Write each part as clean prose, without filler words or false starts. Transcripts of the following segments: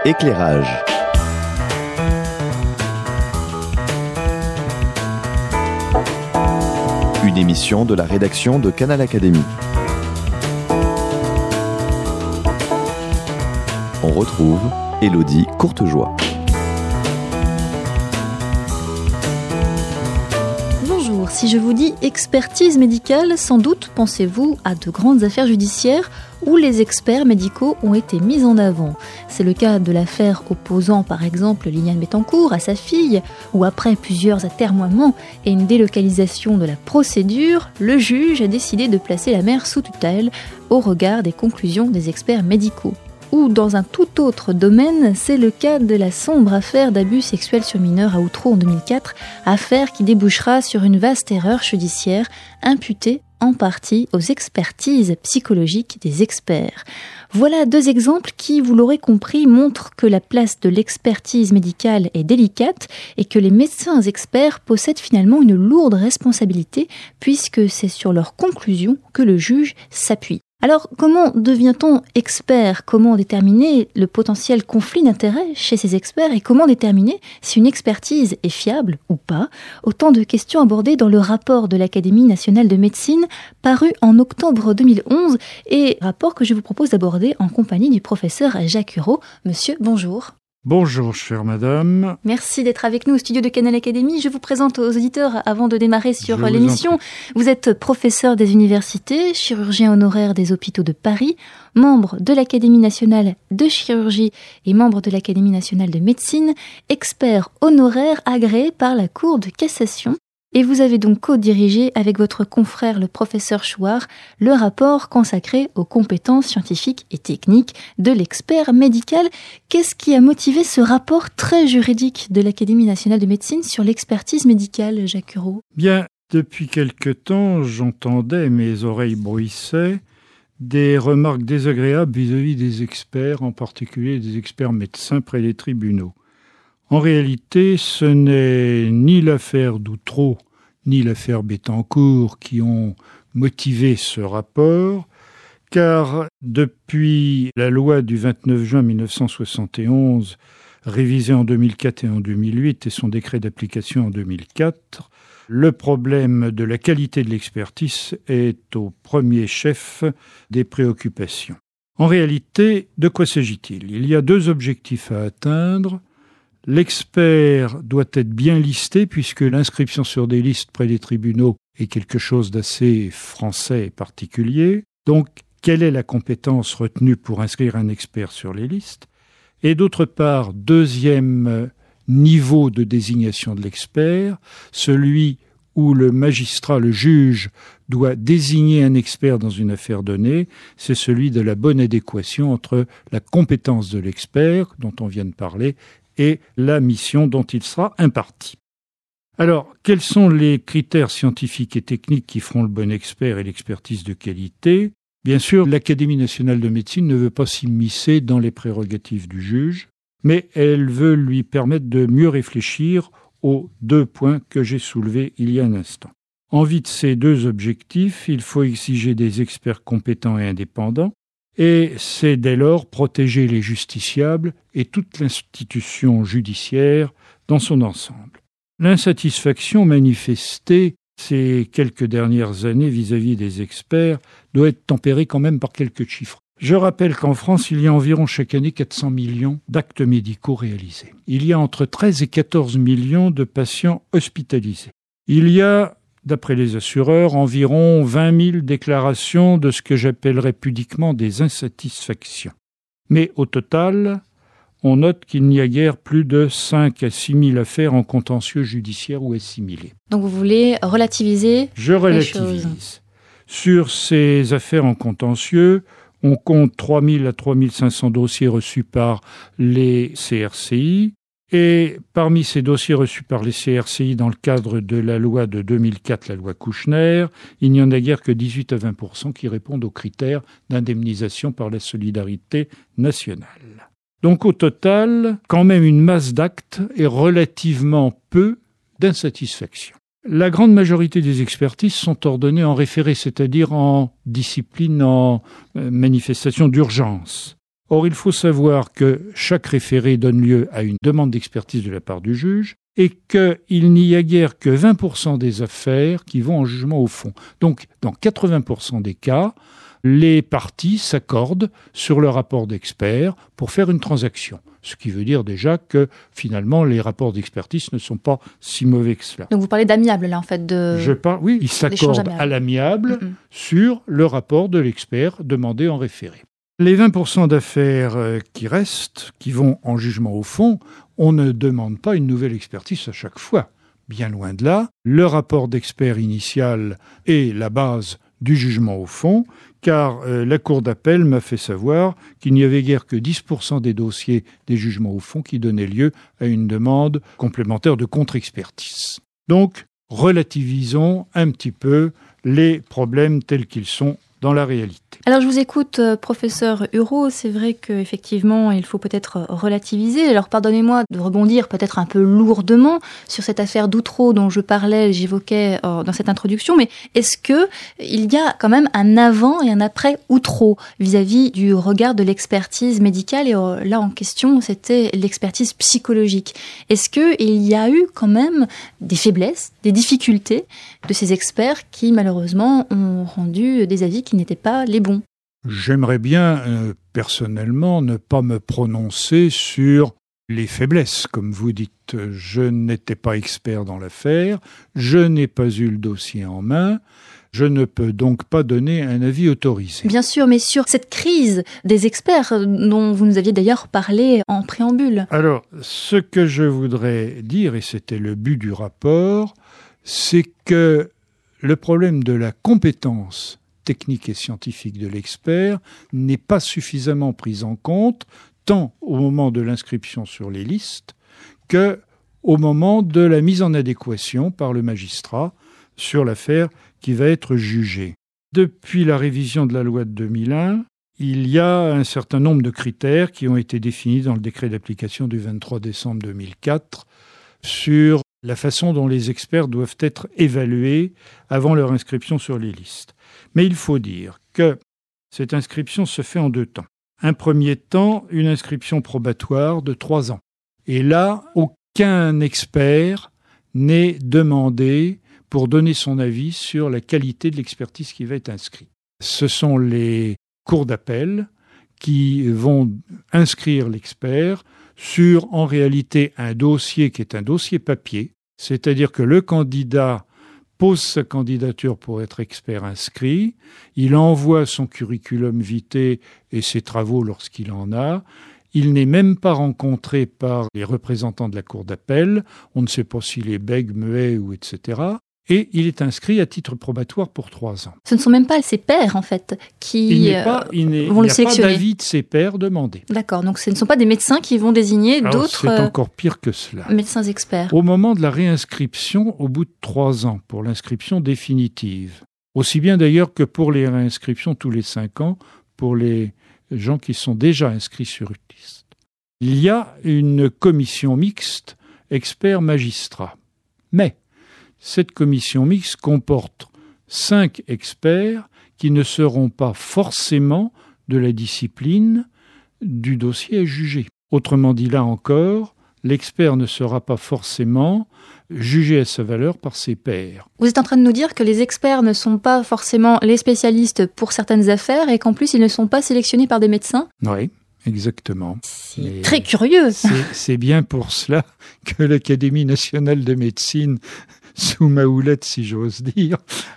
Éclairage. Une émission de la rédaction de Canal Académie. On retrouve Élodie Courtejoie. Bonjour, si je vous dis expertise médicale, sans doute pensez-vous à de grandes affaires judiciaires où les experts médicaux ont été mis en avant. C'est le cas de l'affaire opposant par exemple Liliane Bettencourt à sa fille, où après plusieurs atermoiements et une délocalisation de la procédure, le juge a décidé de placer la mère sous tutelle au regard des conclusions des experts médicaux. Ou dans un tout autre domaine, c'est le cas de la sombre affaire d'abus sexuels sur mineurs à Outreau en 2004, affaire qui débouchera sur une vaste erreur judiciaire imputée en partie aux expertises psychologiques des experts. Voilà deux exemples qui, vous l'aurez compris, montrent que la place de l'expertise médicale est délicate et que les médecins experts possèdent finalement une lourde responsabilité puisque c'est sur leurs conclusions que le juge s'appuie. Alors, comment devient-on expert ? Comment déterminer le potentiel conflit d'intérêts chez ces experts et comment déterminer si une expertise est fiable ou pas ? Autant de questions abordées dans le rapport de l'Académie nationale de médecine paru en octobre 2011 et rapport que je vous propose d'aborder en compagnie du professeur Jacques Hureau. Monsieur, bonjour. Bonjour, chère madame. Merci d'être avec nous au studio de Canal Académie. Je vous présente aux auditeurs avant de démarrer sur l'émission. Vous êtes professeur des universités, chirurgien honoraire des hôpitaux de Paris, membre de l'Académie nationale de chirurgie et membre de l'Académie nationale de médecine, expert honoraire agréé par la Cour de cassation. Et vous avez donc co-dirigé avec votre confrère le professeur Chouard le rapport consacré aux compétences scientifiques et techniques de l'expert médical. Qu'est-ce qui a motivé ce rapport très juridique de l'Académie nationale de médecine sur l'expertise médicale, Jacques Hureau ? Bien, depuis quelque temps, j'entendais, mes oreilles bruissaient, des remarques désagréables vis-à-vis des experts, en particulier des experts médecins près des tribunaux. En réalité, ce n'est ni l'affaire d'Outreau, ni l'affaire Bettencourt qui ont motivé ce rapport, car depuis la loi du 29 juin 1971, révisée en 2004 et en 2008, et son décret d'application en 2004, le problème de la qualité de l'expertise est au premier chef des préoccupations. En réalité, de quoi s'agit-il ? Il y a deux objectifs à atteindre. L'expert doit être bien listé puisque l'inscription sur des listes près des tribunaux est quelque chose d'assez français et particulier. Donc, quelle est la compétence retenue pour inscrire un expert sur les listes ? Et d'autre part, deuxième niveau de désignation de l'expert, celui où le magistrat, le juge, doit désigner un expert dans une affaire donnée, c'est celui de la bonne adéquation entre la compétence de l'expert, dont on vient de parler, et la mission dont il sera imparti. Alors, quels sont les critères scientifiques et techniques qui feront le bon expert et l'expertise de qualité ? Bien sûr, l'Académie nationale de médecine ne veut pas s'immiscer dans les prérogatives du juge, mais elle veut lui permettre de mieux réfléchir aux deux points que j'ai soulevés il y a un instant. En vue de ces deux objectifs, il faut exiger des experts compétents et indépendants, et c'est dès lors protéger les justiciables et toute l'institution judiciaire dans son ensemble. L'insatisfaction manifestée ces quelques dernières années vis-à-vis des experts doit être tempérée quand même par quelques chiffres. Je rappelle qu'en France, il y a environ chaque année 400 millions d'actes médicaux réalisés. Il y a entre 13 et 14 millions de patients hospitalisés. Il y a, d'après les assureurs, environ 20 000 déclarations de ce que j'appellerais pudiquement des insatisfactions. Mais au total, on note qu'il n'y a guère plus de 5 à 6 000 affaires en contentieux judiciaire ou assimilés. Donc vous voulez relativiser ? Je relativise. Sur ces affaires en contentieux, on compte 3 000 à 3 500 dossiers reçus par les CRCI. Et parmi ces dossiers reçus par les CRCI dans le cadre de la loi de 2004, la loi Kouchner, il n'y en a guère que 18 à 20% qui répondent aux critères d'indemnisation par la solidarité nationale. Donc au total, quand même une masse d'actes et relativement peu d'insatisfaction. La grande majorité des expertises sont ordonnées en référé, c'est-à-dire en discipline, en manifestation d'urgence. Or, il faut savoir que chaque référé donne lieu à une demande d'expertise de la part du juge et qu'il n'y a guère que 20% des affaires qui vont en jugement au fond. Donc, dans 80% des cas, les parties s'accordent sur le rapport d'expert pour faire une transaction. Ce qui veut dire déjà que, finalement, les rapports d'expertise ne sont pas si mauvais que cela. Donc vous parlez d'amiable, là, en fait. Oui, ils s'accordent à l'amiable sur le rapport de l'expert demandé en référé. Les 20% d'affaires qui restent, qui vont en jugement au fond, on ne demande pas une nouvelle expertise à chaque fois. Bien loin de là, le rapport d'expert initial est la base du jugement au fond, car la Cour d'appel m'a fait savoir qu'il n'y avait guère que 10% des dossiers des jugements au fond qui donnaient lieu à une demande complémentaire de contre-expertise. Donc, relativisons un petit peu les problèmes tels qu'ils sont dans la réalité. Alors je vous écoute, professeur Hureau, c'est vrai qu'effectivement il faut peut-être relativiser. Alors pardonnez-moi de rebondir peut-être un peu lourdement sur cette affaire d'Outreau dont je parlais, j'évoquais dans cette introduction, mais est-ce qu'il y a quand même un avant et un après Outreau vis-à-vis du regard de l'expertise médicale, et là en question c'était l'expertise psychologique. Est-ce qu'il y a eu quand même des faiblesses, des difficultés de ces experts qui malheureusement ont rendu des avis qui n'étaient pas les bons? J'aimerais bien, personnellement, ne pas me prononcer sur les faiblesses, comme vous dites. Je n'étais pas expert dans l'affaire, je n'ai pas eu le dossier en main, je ne peux donc pas donner un avis autorisé. Bien sûr, mais sur cette crise des experts dont vous nous aviez d'ailleurs parlé en préambule. Alors, ce que je voudrais dire, et c'était le but du rapport, c'est que le problème de la compétence technique et scientifique de l'expert n'est pas suffisamment pris en compte, tant au moment de l'inscription sur les listes qu'au moment de la mise en adéquation par le magistrat sur l'affaire qui va être jugée. Depuis la révision de la loi de 2001, il y a un certain nombre de critères qui ont été définis dans le décret d'application du 23 décembre 2004 sur la façon dont les experts doivent être évalués avant leur inscription sur les listes. Mais il faut dire que cette inscription se fait en 2 temps. Un premier temps, une inscription probatoire de 3 ans. Et là, aucun expert n'est demandé pour donner son avis sur la qualité de l'expertise qui va être inscrite. Ce sont les cours d'appel qui vont inscrire l'expert sur, en réalité, un dossier qui est un dossier papier, c'est-à-dire que le candidat pose sa candidature pour être expert inscrit, il envoie son curriculum vitae et ses travaux lorsqu'il en a, il n'est même pas rencontré par les représentants de la cour d'appel, on ne sait pas s'il est bègue, muet ou etc., et il est inscrit à titre probatoire pour 3 ans. Ce ne sont même pas ses pairs, en fait, qui vont le sélectionner. Il n'y a pas d'avis de ses pairs demandé. D'accord, donc ce ne sont pas des médecins qui vont désigner d'autres c'est encore pire que cela. Médecins experts. Au moment de la réinscription, au bout de 3 ans, pour l'inscription définitive, aussi bien d'ailleurs que pour les réinscriptions tous les 5 ans, pour les gens qui sont déjà inscrits sur une liste, il y a une commission mixte expert-magistrat. Mais cette commission mixte comporte 5 experts qui ne seront pas forcément de la discipline du dossier à juger. Autrement dit, là encore, l'expert ne sera pas forcément jugé à sa valeur par ses pairs. Vous êtes en train de nous dire que les experts ne sont pas forcément les spécialistes pour certaines affaires et qu'en plus ils ne sont pas sélectionnés par des médecins ? Oui, exactement. C'est très curieux. C'est bien pour cela que l'Académie nationale de médecine, sous ma houlette, si j'ose dire,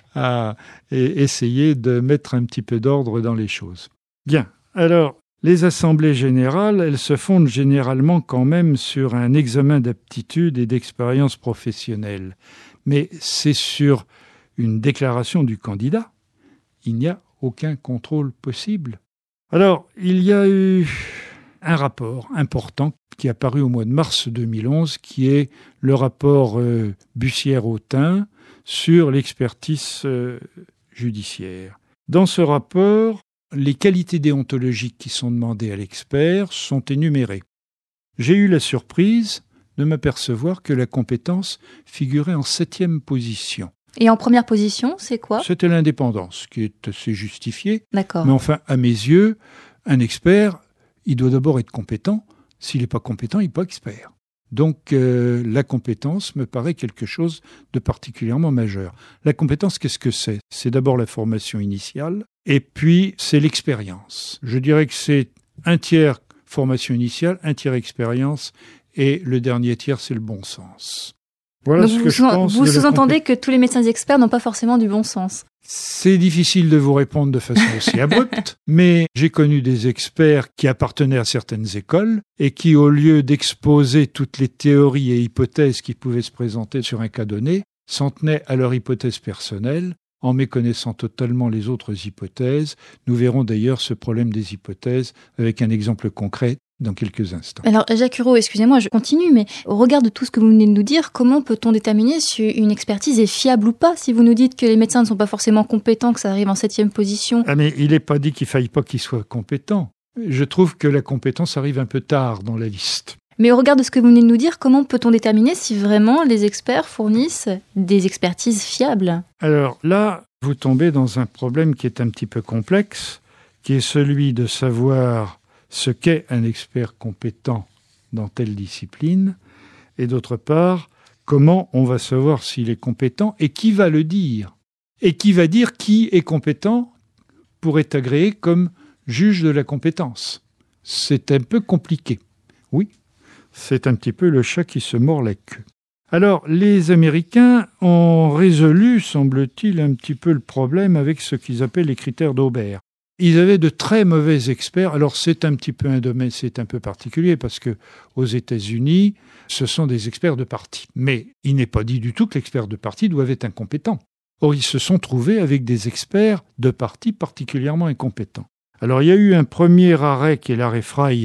a essayé de mettre un petit peu d'ordre dans les choses. Bien, alors, les assemblées générales, elles se fondent généralement quand même sur un examen d'aptitude et d'expérience professionnelle. Mais c'est sur une déclaration du candidat. Il n'y a aucun contrôle possible. Alors, il y a eu un rapport important qui est apparu au mois de mars 2011, qui est le rapport Bussière-Autain sur l'expertise judiciaire. Dans ce rapport, les qualités déontologiques qui sont demandées à l'expert sont énumérées. J'ai eu la surprise de m'apercevoir que la compétence figurait en 7e position. Et en première position, c'est quoi ? C'était l'indépendance, qui est assez justifiée. D'accord. Mais enfin, à mes yeux, un expert, il doit d'abord être compétent. S'il n'est pas compétent, il n'est pas expert. Donc la compétence me paraît quelque chose de particulièrement majeur. La compétence, qu'est-ce que c'est ? C'est d'abord la formation initiale et puis c'est l'expérience. Je dirais que c'est un tiers formation initiale, un tiers expérience et le dernier tiers, c'est le bon sens. Voilà donc ce que je pense. Vous sous-entendez que tous les médecins experts n'ont pas forcément du bon sens. C'est difficile de vous répondre de façon aussi abrupte, mais j'ai connu des experts qui appartenaient à certaines écoles et qui, au lieu d'exposer toutes les théories et hypothèses qui pouvaient se présenter sur un cas donné, s'en tenaient à leur hypothèse personnelle en méconnaissant totalement les autres hypothèses. Nous verrons d'ailleurs ce problème des hypothèses avec un exemple concret dans quelques instants. Alors, Jacques Hureau, excusez-moi, je continue, mais au regard de tout ce que vous venez de nous dire, comment peut-on déterminer si une expertise est fiable ou pas ? Si vous nous dites que les médecins ne sont pas forcément compétents, que ça arrive en 7e position. Ah mais il n'est pas dit qu'il ne faille pas qu'ils soient compétents. Je trouve que la compétence arrive un peu tard dans la liste. Mais au regard de ce que vous venez de nous dire, comment peut-on déterminer si vraiment les experts fournissent des expertises fiables ? Alors là, vous tombez dans un problème qui est un petit peu complexe, qui est celui de savoir ce qu'est un expert compétent dans telle discipline, et d'autre part, comment on va savoir s'il est compétent et qui va le dire. Et qui va dire qui est compétent pour être agréé comme juge de la compétence. C'est un peu compliqué. Oui, c'est un petit peu le chat qui se mord la queue. Alors, les Américains ont résolu, semble-t-il, un petit peu le problème avec ce qu'ils appellent les critères d'Aubert. Ils avaient de très mauvais experts. Alors, c'est un petit peu un domaine, c'est un peu particulier parce que aux États-Unis, ce sont des experts de parti. Mais il n'est pas dit du tout que l'expert de parti doit être incompétent. Or, ils se sont trouvés avec des experts de parti particulièrement incompétents. Alors, il y a eu un premier arrêt qui est l'arrêt Frey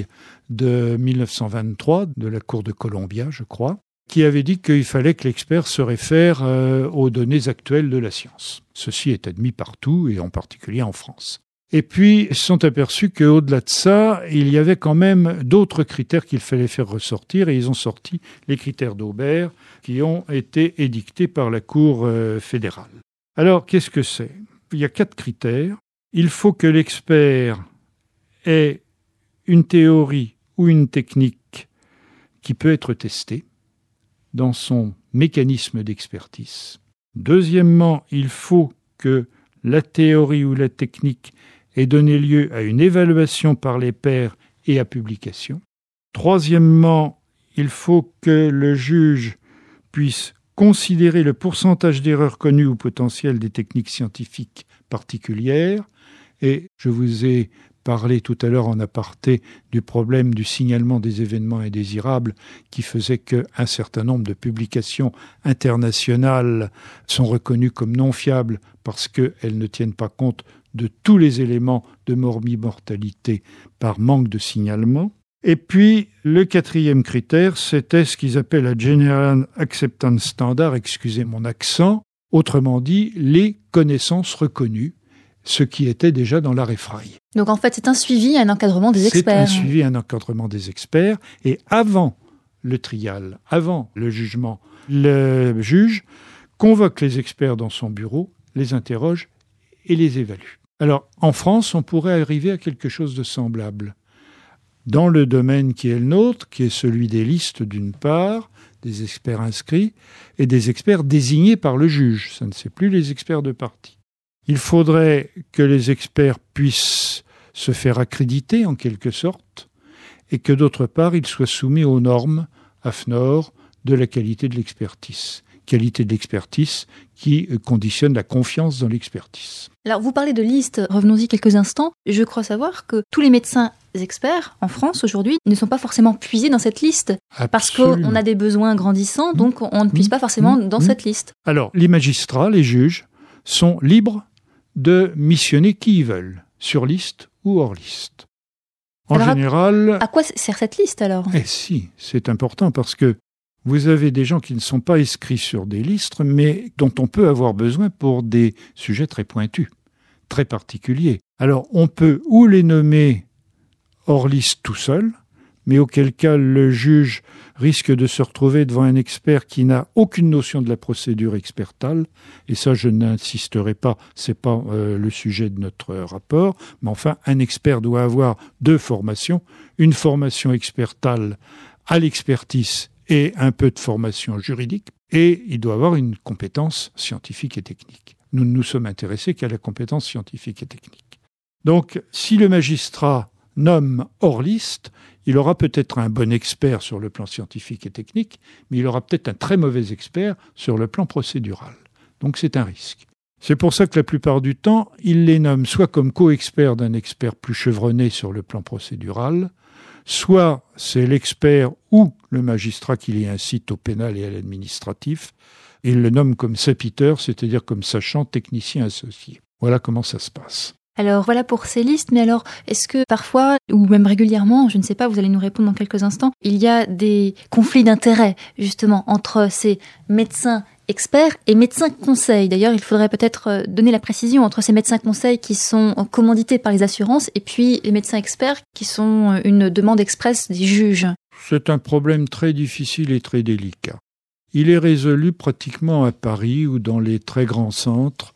de 1923, de la Cour de Columbia, je crois, qui avait dit qu'il fallait que l'expert se réfère aux données actuelles de la science. Ceci est admis partout, et en particulier en France. Et puis, ils se sont aperçus qu'au-delà de ça, il y avait quand même d'autres critères qu'il fallait faire ressortir, et ils ont sorti les critères d'Aubert qui ont été édictés par la Cour fédérale. Alors, qu'est-ce que c'est ? Il y a 4 critères. Il faut que l'expert ait une théorie ou une technique qui peut être testée dans son mécanisme d'expertise. Deuxièmement, il faut que la théorie ou la technique ait donné lieu à une évaluation par les pairs et à publication. Troisièmement, il faut que le juge puisse considérer le pourcentage d'erreurs connues ou potentielles des techniques scientifiques particulières. Et je vous ai parlé tout à l'heure en aparté du problème du signalement des événements indésirables qui faisait qu'un certain nombre de publications internationales sont reconnues comme non fiables parce qu'elles ne tiennent pas compte de tous les éléments de morbimortalité par manque de signalement. Et puis, le 4e critère, c'était ce qu'ils appellent la General Acceptance Standard, excusez mon accent, autrement dit, les connaissances reconnues, ce qui était déjà dans l'arrêt Frey. Donc en fait, c'est un suivi, un encadrement des experts. C'est un suivi, un encadrement des experts. Et avant le trial, avant le jugement, le juge convoque les experts dans son bureau, les interroge et les évalue. Alors, en France, on pourrait arriver à quelque chose de semblable. Dans le domaine qui est le nôtre, qui est celui des listes d'une part, des experts inscrits, et des experts désignés par le juge. Ça ne c'est plus les experts de parti. Il faudrait que les experts puissent se faire accréditer en quelque sorte et que d'autre part, ils soient soumis aux normes AFNOR de la qualité de l'expertise. Qualité de l'expertise qui conditionne la confiance dans l'expertise. Alors, vous parlez de liste, revenons-y quelques instants. Je crois savoir que tous les médecins experts en France aujourd'hui ne sont pas forcément puisés dans cette liste. Absolument. Parce qu'on a des besoins grandissants, donc on ne puise pas forcément dans cette liste. Alors, les magistrats, les juges, sont libres de missionner qui ils veulent, sur liste ou hors liste. En général... À quoi sert cette liste alors ? Eh si, c'est important parce que vous avez des gens qui ne sont pas inscrits sur des listes, mais dont on peut avoir besoin pour des sujets très pointus, très particuliers. Alors, on peut ou les nommer hors liste tout seul, mais auquel cas le juge risque de se retrouver devant un expert qui n'a aucune notion de la procédure expertale, et ça je n'insisterai pas, c'est pas le sujet de notre rapport, mais enfin un expert doit avoir 2 formations, une formation expertale à l'expertise et un peu de formation juridique, et il doit avoir une compétence scientifique et technique. Nous ne nous sommes intéressés qu'à la compétence scientifique et technique. Donc, si le magistrat nomme hors liste, il aura peut-être un bon expert sur le plan scientifique et technique, mais il aura peut-être un très mauvais expert sur le plan procédural. Donc c'est un risque. C'est pour ça que la plupart du temps, il les nomme soit comme co-expert d'un expert plus chevronné sur le plan procédural, soit c'est l'expert ou le magistrat qui les incite au pénal et à l'administratif, et il le nomme comme sapiteur, c'est-à-dire comme sachant technicien associé. Voilà comment ça se passe. Alors voilà pour ces listes, mais alors est-ce que parfois, ou même régulièrement, je ne sais pas, vous allez nous répondre dans quelques instants, il y a des conflits d'intérêts justement entre ces médecins experts et médecins conseils. D'ailleurs, il faudrait peut-être donner la précision entre ces médecins conseils qui sont commandités par les assurances et puis les médecins experts qui sont une demande expresse des juges. C'est un problème très difficile et très délicat. Il est résolu pratiquement à Paris ou dans les très grands centres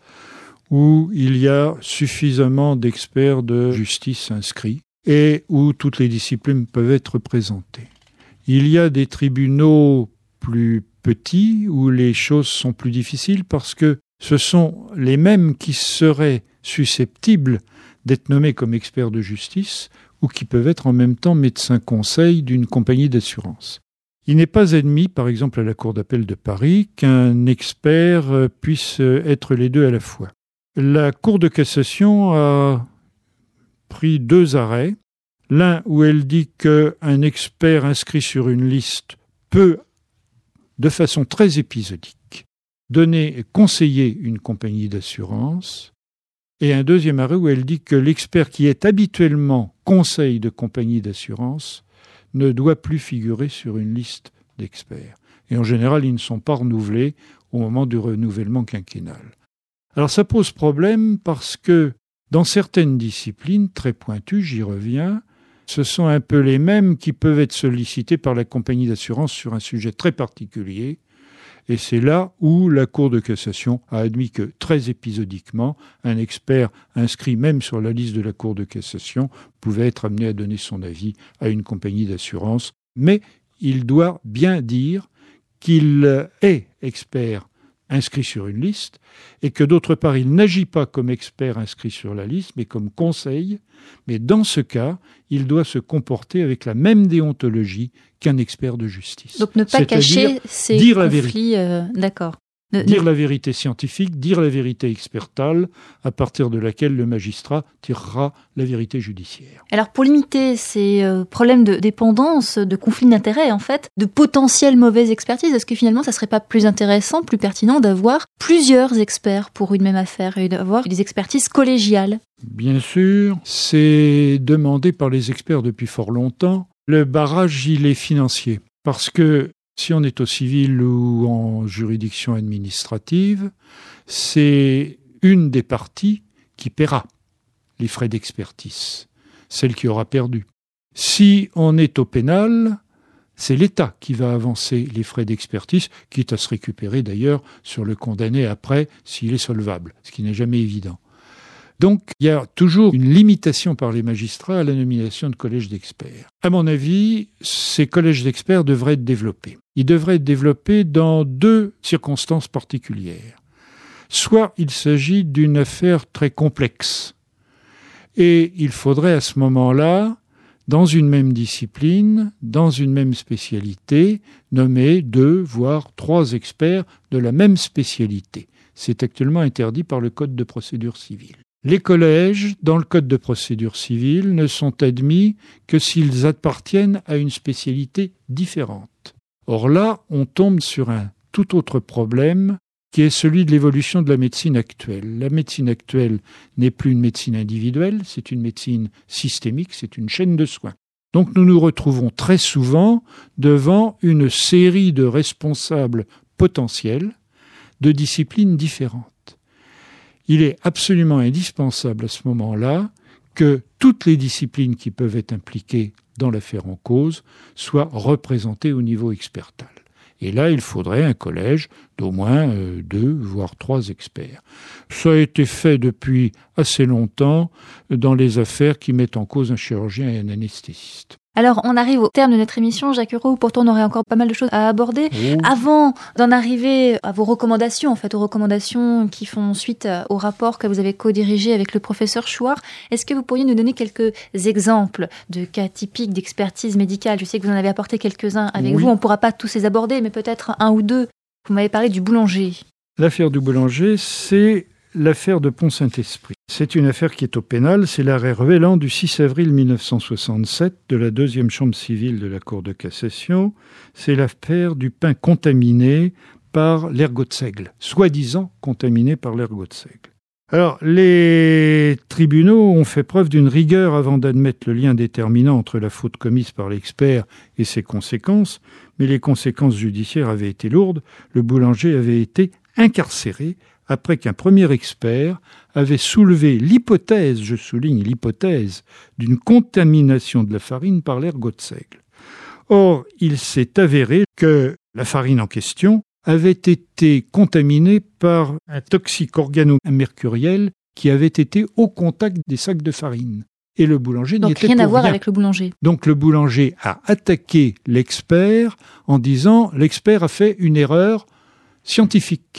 où il y a suffisamment d'experts de justice inscrits et où toutes les disciplines peuvent être représentées. Il y a des tribunaux plus petits où les choses sont plus difficiles parce que ce sont les mêmes qui seraient susceptibles d'être nommés comme experts de justice ou qui peuvent être en même temps médecins conseils d'une compagnie d'assurance. Il n'est pas admis, par exemple à la Cour d'appel de Paris, qu'un expert puisse être les 2 à la fois. La Cour de cassation a pris 2 arrêts. L'un où elle dit qu'un expert inscrit sur une liste peut, de façon très épisodique, conseiller une compagnie d'assurance. Et un deuxième arrêt où elle dit que l'expert qui est habituellement conseil de compagnie d'assurance ne doit plus figurer sur une liste d'experts. Et en général, ils ne sont pas renouvelés au moment du renouvellement quinquennal. Alors ça pose problème parce que dans certaines disciplines très pointues, j'y reviens, ce sont un peu les mêmes qui peuvent être sollicités par la compagnie d'assurance sur un sujet très particulier. Et c'est là où la Cour de cassation a admis que très épisodiquement, un expert inscrit même sur la liste de la Cour de cassation pouvait être amené à donner son avis à une compagnie d'assurance. Mais il doit bien dire qu'il est expert inscrit sur une liste, et que d'autre part, il n'agit pas comme expert inscrit sur la liste, mais comme conseil. Mais dans ce cas, il doit se comporter avec la même déontologie qu'un expert de justice. Donc ne pas cacher ces conflits, d'accord. Dire la vérité scientifique, dire la vérité expertale, à partir de laquelle le magistrat tirera la vérité judiciaire. Alors pour limiter ces problèmes de dépendance, de conflits d'intérêts en fait, de potentielles mauvaises expertises, est-ce que finalement ça serait pas plus intéressant, plus pertinent d'avoir plusieurs experts pour une même affaire et d'avoir des expertises collégiales ? Bien sûr, c'est demandé par les experts depuis fort longtemps. Le barrage, il est financier, parce que si on est au civil ou en juridiction administrative, c'est une des parties qui paiera les frais d'expertise, celle qui aura perdu. Si on est au pénal, c'est l'État qui va avancer les frais d'expertise, quitte à se récupérer d'ailleurs sur le condamné après s'il est solvable, ce qui n'est jamais évident. Donc, il y a toujours une limitation par les magistrats à la nomination de collèges d'experts. À mon avis, ces collèges d'experts devraient être développés. Ils devraient être développés dans 2 circonstances particulières. Soit il s'agit d'une affaire très complexe, et il faudrait à ce moment-là, dans une même discipline, dans une même spécialité, nommer 2, voire 3 experts de la même spécialité. C'est actuellement interdit par le Code de procédure civile. Les collèges, dans le Code de procédure civile, ne sont admis que s'ils appartiennent à une spécialité différente. Or là, on tombe sur un tout autre problème qui est celui de l'évolution de la médecine actuelle. La médecine actuelle n'est plus une médecine individuelle, c'est une médecine systémique, c'est une chaîne de soins. Donc nous nous retrouvons très souvent devant une série de responsables potentiels de disciplines différentes. Il est absolument indispensable à ce moment-là que toutes les disciplines qui peuvent être impliquées dans l'affaire en cause soit représenté au niveau expertal. Et là, il faudrait un collège d'au moins 2, voire 3 experts. Ça a été fait depuis assez longtemps dans les affaires qui mettent en cause un chirurgien et un anesthésiste. Alors, on arrive au terme de notre émission, Jacques Hureau. Pourtant, on aurait encore pas mal de choses à aborder. Oh. Avant d'en arriver à vos recommandations, aux recommandations qui font suite au rapport que vous avez co-dirigé avec le professeur Chouard, est-ce que vous pourriez nous donner quelques exemples de cas typiques d'expertise médicale ? Je sais que vous en avez apporté quelques-uns avec vous. On ne pourra pas tous les aborder, mais peut-être un ou deux. Vous m'avez parlé du boulanger. L'affaire du boulanger, c'est l'affaire de Pont-Saint-Esprit. C'est une affaire qui est au pénal, c'est l'arrêt Revelland du 6 avril 1967 de la 2e chambre civile de la Cour de cassation. C'est l'affaire du pain contaminé par l'ergot de seigle, soi-disant contaminé par l'ergot de seigle. Alors, les tribunaux ont fait preuve d'une rigueur avant d'admettre le lien déterminant entre la faute commise par l'expert et ses conséquences, mais les conséquences judiciaires avaient été lourdes. Le boulanger avait été incarcéré après qu'un premier expert avait soulevé l'hypothèse, je souligne l'hypothèse, d'une contamination de la farine par l'ergot de seigle. Or, il s'est avéré que la farine en question avait été contaminée par un toxique organomercuriel qui avait été au contact des sacs de farine. Et le boulanger n'y était pour rien. Donc rien à voir avec le boulanger. Donc le boulanger a attaqué l'expert en disant « l'expert a fait une erreur scientifique ».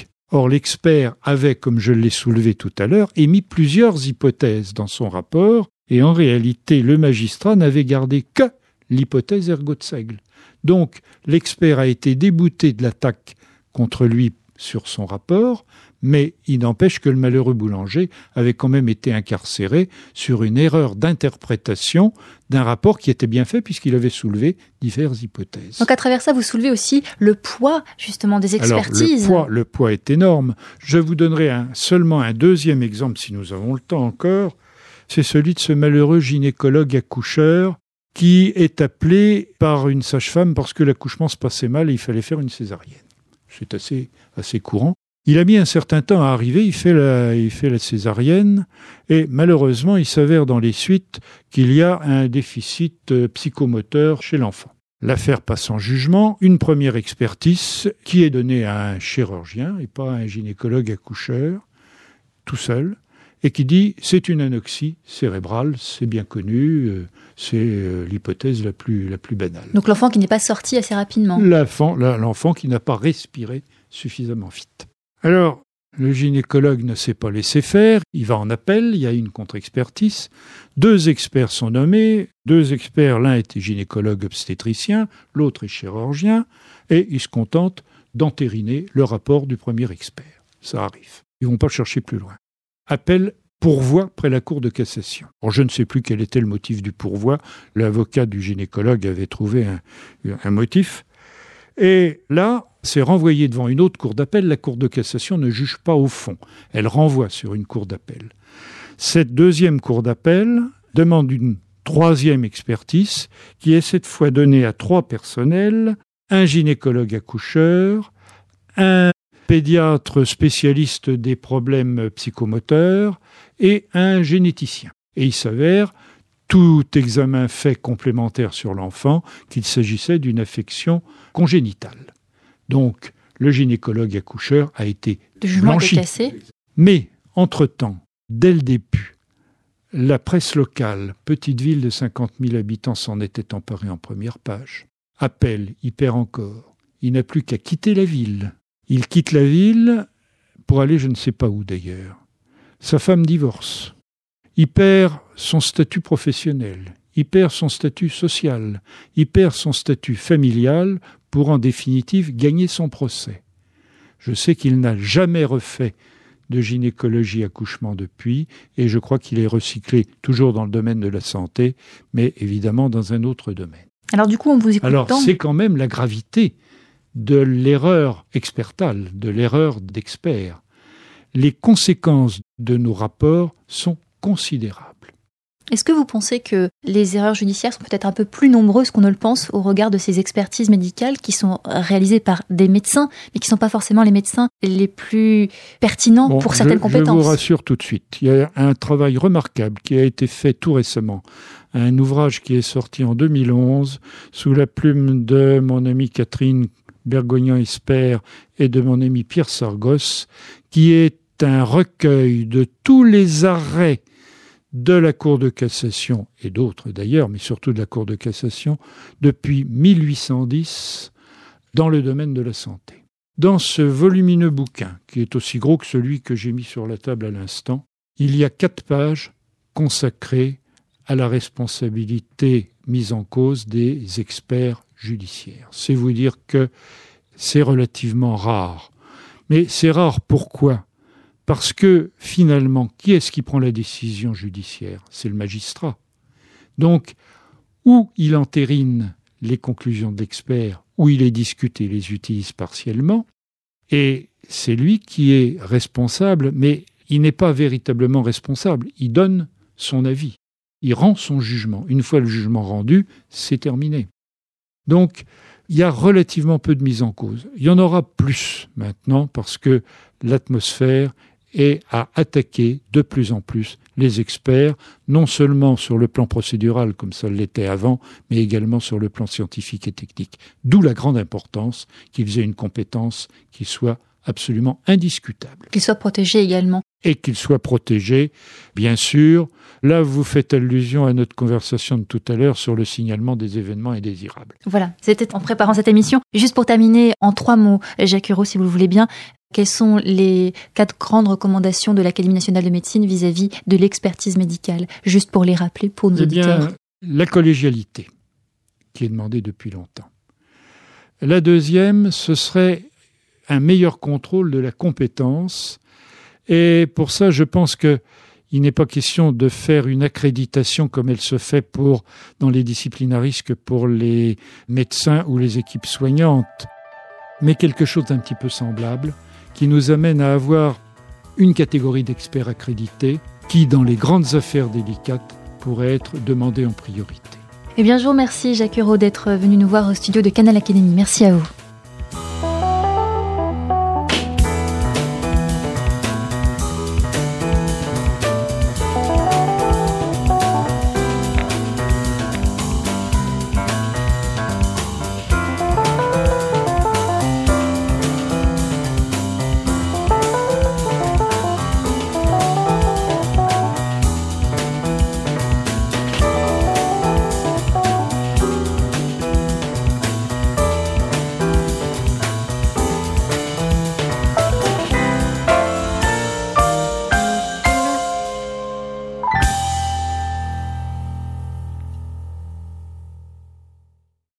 Or, l'expert avait, comme je l'ai soulevé tout à l'heure, émis plusieurs hypothèses dans son rapport, et en réalité, le magistrat n'avait gardé que l'hypothèse ergot de seigle. Donc, l'expert a été débouté de l'attaque contre lui sur son rapport, mais il n'empêche que le malheureux boulanger avait quand même été incarcéré sur une erreur d'interprétation d'un rapport qui était bien fait puisqu'il avait soulevé diverses hypothèses. Donc à travers ça, vous soulevez aussi le poids justement des expertises. Alors le poids est énorme. Je vous donnerai seulement un deuxième exemple si nous avons le temps encore. C'est celui de ce malheureux gynécologue accoucheur qui est appelé par une sage-femme parce que l'accouchement se passait mal et il fallait faire une césarienne. C'est assez courant. Il a mis un certain temps à arriver, il fait la césarienne et malheureusement, il s'avère dans les suites qu'il y a un déficit psychomoteur chez l'enfant. L'affaire passe en jugement, une première expertise qui est donnée à un chirurgien et pas à un gynécologue accoucheur, tout seul, et qui dit c'est une anoxie cérébrale, c'est bien connu, c'est l'hypothèse la plus banale. Donc l'enfant qui n'est pas sorti assez rapidement. L'enfant qui n'a pas respiré suffisamment vite. Alors, le gynécologue ne s'est pas laissé faire, il va en appel, il y a une contre-expertise. 2 experts sont nommés, 2 experts, l'un était gynécologue obstétricien, l'autre est chirurgien, et ils se contentent d'entériner le rapport du premier expert. Ça arrive. Ils ne vont pas chercher plus loin. Appel, pourvoi près la Cour de cassation. Alors, je ne sais plus quel était le motif du pourvoi. L'avocat du gynécologue avait trouvé un motif. Et là, c'est renvoyé devant une autre cour d'appel. La Cour de cassation ne juge pas au fond. Elle renvoie sur une cour d'appel. Cette deuxième cour d'appel demande une 3e expertise qui est cette fois donnée à 3 personnels, un gynécologue accoucheur, un pédiatre spécialiste des problèmes psychomoteurs et un généticien. Et il s'avère, tout examen fait complémentaire sur l'enfant, qu'il s'agissait d'une affection congénitale. Donc, le gynécologue accoucheur a été blanchi. Mais, entre-temps, dès le début, la presse locale, petite ville de 50 000 habitants, s'en était emparée en première page. Appel, il perd encore. Il n'a plus qu'à quitter la ville. Il quitte la ville pour aller je ne sais pas où d'ailleurs. Sa femme divorce. Il perd son statut professionnel. Il perd son statut social. Il perd son statut familial pour en définitive gagner son procès. Je sais qu'il n'a jamais refait de gynécologie accouchement depuis et je crois qu'il est recyclé toujours dans le domaine de la santé, mais évidemment dans un autre domaine. Alors du coup, on vous écoute. Alors c'est quand même la gravité de l'erreur expertale, de l'erreur d'expert. Les conséquences de nos rapports sont considérables. Est-ce que vous pensez que les erreurs judiciaires sont peut-être un peu plus nombreuses qu'on ne le pense au regard de ces expertises médicales qui sont réalisées par des médecins, mais qui ne sont pas forcément les médecins les plus pertinents pour certaines compétences ? Je vous rassure tout de suite. Il y a un travail remarquable qui a été fait tout récemment un ouvrage qui est sorti en 2011 sous la plume de mon amie Catherine Bergognan-Espert et de mon ami Pierre Sargos, qui est un recueil de tous les arrêts de la Cour de cassation, et d'autres d'ailleurs, mais surtout de la Cour de cassation, depuis 1810 dans le domaine de la santé. Dans ce volumineux bouquin, qui est aussi gros que celui que j'ai mis sur la table à l'instant, il y a 4 pages consacrées à la responsabilité mise en cause des experts judiciaires. C'est vous dire que c'est relativement rare. Mais c'est rare pourquoi ? Parce que finalement, qui est-ce qui prend la décision judiciaire ? C'est le magistrat. Donc, ou il entérine les conclusions de l'expert, ou il les discute et les utilise partiellement, et c'est lui qui est responsable, mais il n'est pas véritablement responsable. Il donne son avis, il rend son jugement. Une fois le jugement rendu, c'est terminé. Donc, il y a relativement peu de mise en cause. Il y en aura plus maintenant parce que l'atmosphère est à attaquer de plus en plus les experts, non seulement sur le plan procédural comme ça l'était avant, mais également sur le plan scientifique et technique. D'où la grande importance qu'ils aient une compétence qui soit absolument indiscutable. Qu'ils soient protégés également. Et qu'ils soient protégés, bien sûr. Là, vous faites allusion à notre conversation de tout à l'heure sur le signalement des événements indésirables. Voilà, c'était en préparant cette émission. Juste pour terminer, en 3 mots, Jacques Hureau, si vous le voulez bien, quelles sont les 4 grandes recommandations de l'Académie nationale de médecine vis-à-vis de l'expertise médicale ? Juste pour les rappeler pour nos auditeurs. La collégialité, qui est demandée depuis longtemps. La deuxième, ce serait un meilleur contrôle de la compétence. Et pour ça, je pense qu'il n'est pas question de faire une accréditation comme elle se fait dans les disciplines à risque pour les médecins ou les équipes soignantes, mais quelque chose d'un petit peu semblable, qui nous amène à avoir une catégorie d'experts accrédités qui, dans les grandes affaires délicates, pourrait être demandée en priorité. Eh bien, je vous remercie, Jacques Hureau, d'être venu nous voir au studio de Canal Académie. Merci à vous.